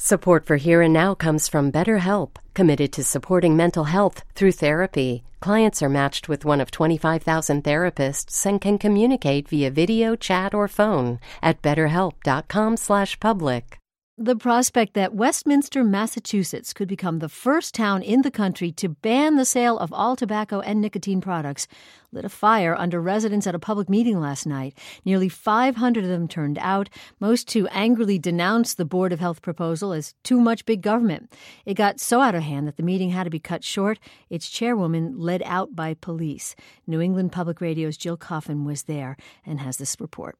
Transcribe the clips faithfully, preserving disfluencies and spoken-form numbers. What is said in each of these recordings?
Support for Here and Now comes from BetterHelp, committed to supporting mental health through therapy. Clients are matched with one of twenty-five thousand therapists and can communicate via video, chat, or phone at betterhelp.com slash public. The prospect that Westminster, Massachusetts could become the first town in the country to ban the sale of all tobacco and nicotine products lit a fire under residents at a public meeting last night. Nearly five hundred of them turned out, most to angrily denounce the Board of Health proposal as too much big government. It got so out of hand that the meeting had to be cut short, its chairwoman led out by police. New England Public Radio's Jill Coffin was there and has this report.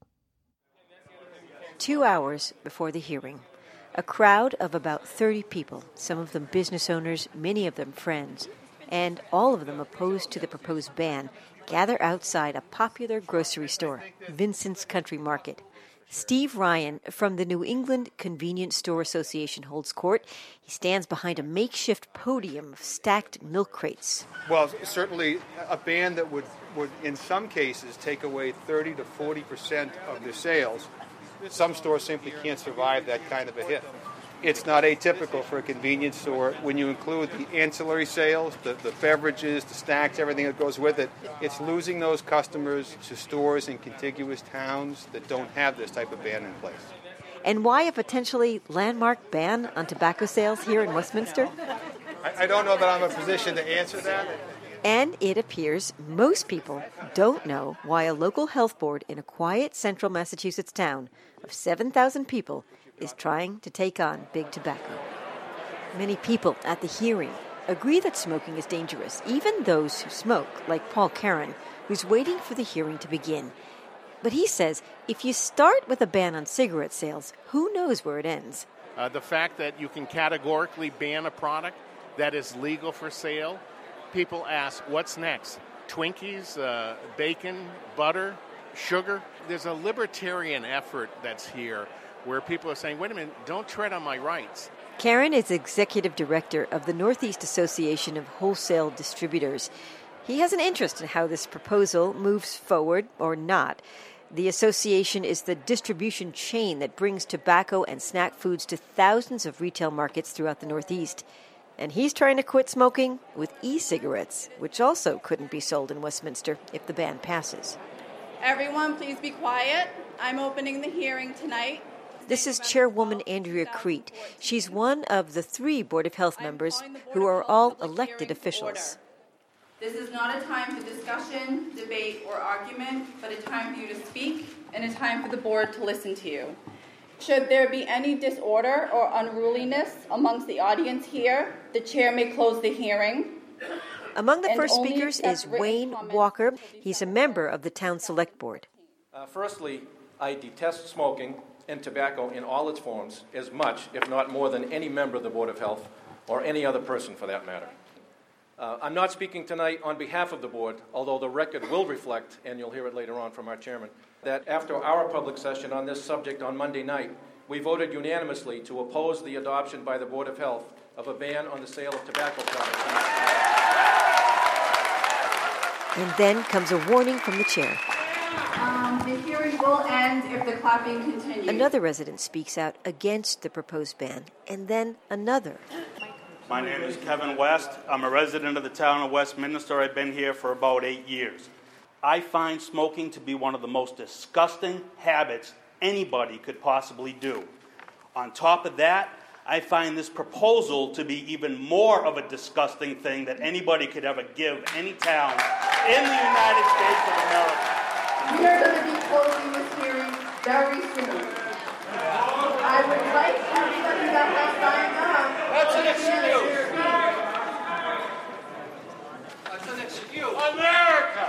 Two hours before the hearing, a crowd of about thirty people, some of them business owners, many of them friends, and all of them opposed to the proposed ban, gather outside a popular grocery store, Vincent's Country Market. Steve Ryan from the New England Convenience Store Association holds court. He stands behind a makeshift podium of stacked milk crates. Well, certainly a ban that would, would in some cases, take away thirty to forty percent of their sales. Some stores simply can't survive that kind of a hit. It's not atypical for a convenience store. When you include the ancillary sales, the, the beverages, the snacks, everything that goes with it, it's losing those customers to stores in contiguous towns that don't have this type of ban in place. And why a potentially landmark ban on tobacco sales here in Westminster? I, I don't know that I'm in a position to answer that. And it appears most people don't know why a local health board in a quiet central Massachusetts town of seven thousand people is trying to take on big tobacco. Many people at the hearing agree that smoking is dangerous, even those who smoke, like Paul Karen, who's waiting for the hearing to begin. But he says if you start with a ban on cigarette sales, who knows where it ends? Uh, the fact that you can categorically ban a product that is legal for sale, people ask, what's next? Twinkies, uh, bacon, butter, sugar? There's a libertarian effort that's here where people are saying, wait a minute, don't tread on my rights. Karen is executive director of the Northeast Association of Wholesale Distributors. He has an interest in how this proposal moves forward or not. The association is the distribution chain that brings tobacco and snack foods to thousands of retail markets throughout the Northeast. And he's trying to quit smoking with e-cigarettes, which also couldn't be sold in Westminster if the ban passes. Everyone, please be quiet. I'm opening the hearing tonight. This is Chairwoman Andrea Crete. She's one of the three Board of Health members who are all elected officials. This is not a time for discussion, debate, or argument, but a time for you to speak and a time for the board to listen to you. Should there be any disorder or unruliness amongst the audience here, the chair may close the hearing. Among the first speakers is Wayne Walker. He's a member of the Town Select Board. Uh, firstly, I detest smoking and tobacco in all its forms as much, if not more, than any member of the Board of Health or any other person for that matter. Uh, I'm not speaking tonight on behalf of the board, although the record will reflect, and you'll hear it later on from our chairman, that after our public session on this subject on Monday night, we voted unanimously to oppose the adoption by the Board of Health of a ban on the sale of tobacco products. And then comes a warning from the chair. Um, the hearing will end if the clapping continues. Another resident speaks out against the proposed ban, and then another. My name is Kevin West. I'm a resident of the town of Westminster. I've been here for about eight years. I find smoking to be one of the most disgusting habits anybody could possibly do. On top of that, I find this proposal to be even more of a disgusting thing that anybody could ever give any town in the United States of America. We are going to be closing this hearing very soon. I would like everybody that has signed up. That's an excuse. That's an excuse. America!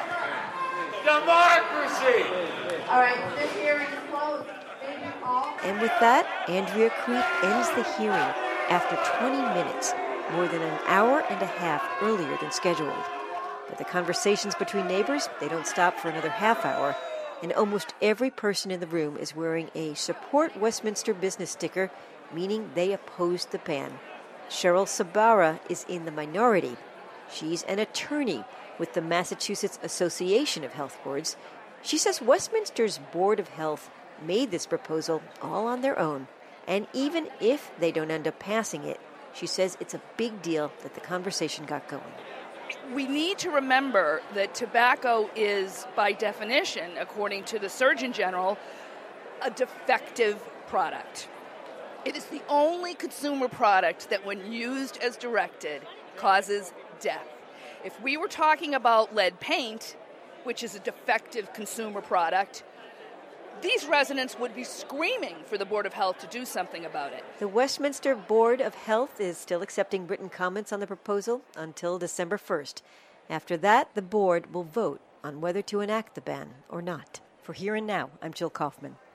Democracy! All right, this hearing is closed. Thank you all. And with that, Andrea Crete ends the hearing after twenty minutes, more than an hour and a half earlier than scheduled. But the conversations between neighbors, they don't stop for another half hour, and almost every person in the room is wearing a Support Westminster Business sticker, meaning they oppose the ban. Cheryl Sabara is in the minority. She's an attorney with the Massachusetts Association of Health Boards. She says Westminster's Board of Health made this proposal all on their own. And even if they don't end up passing it, she says it's a big deal that the conversation got going. We need to remember that tobacco is, by definition, according to the Surgeon General, a defective product. It is the only consumer product that, when used as directed, causes death. If we were talking about lead paint, which is a defective consumer product, these residents would be screaming for the Board of Health to do something about it. The Westminster Board of Health is still accepting written comments on the proposal until December first. After that, the board will vote on whether to enact the ban or not. For Here and Now, I'm Jill Kaufman.